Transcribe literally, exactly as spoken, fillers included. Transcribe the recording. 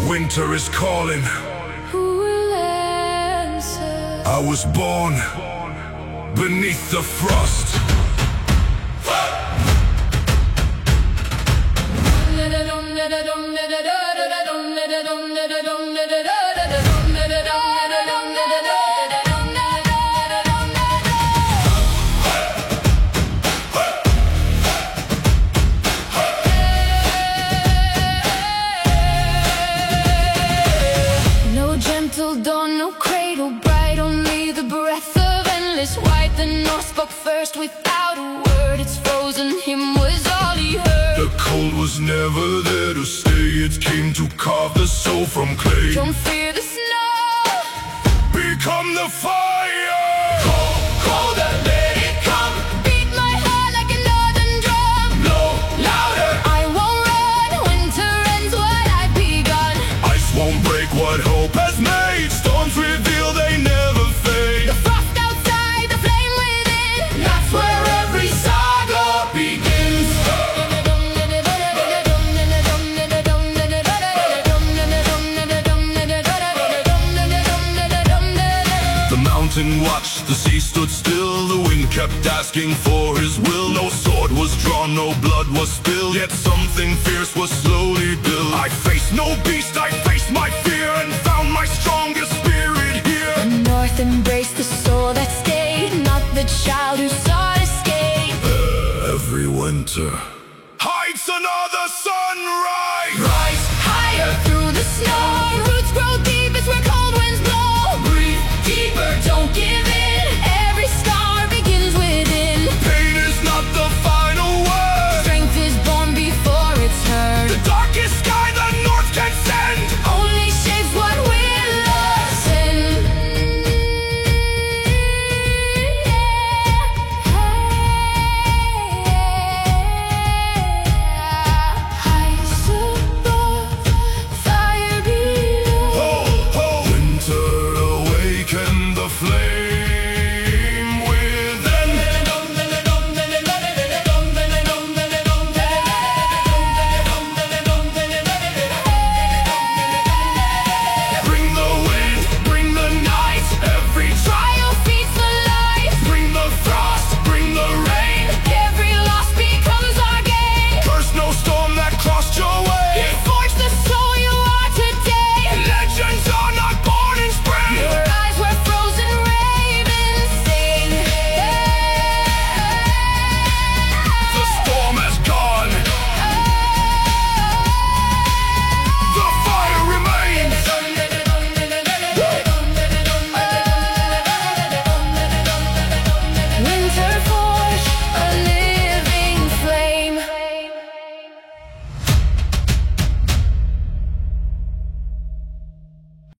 Winter is calling. Who will answer? I was born beneath the frost. No gentle dawn, no cradle bright, only the breath of endless white. The North spoke first without a word, its frozen hymn was all he heard. The cold was never there to stay, it came to carve the soul from clay. Don't fear the snow, Become the fire. Cold, cold and let it come. beat my heart like a northern drum. Blow louder. I won't run, winter ends what I've begun. Ice won't break what hope has made. Storms reveal they never fade. The frost outside, the flame within, That's where every saga begins. The mountain watched, the sea stood still. The wind kept asking for his will. No sword was drawn, no blood was spilled, yet something fierce was slowly built. I faced no beast, I faced my fear, and found my strongest spirit here. The North embraced the soul that stayed, not the child who sought escape. Every winter hides another sunrise. Rise higher through the snow.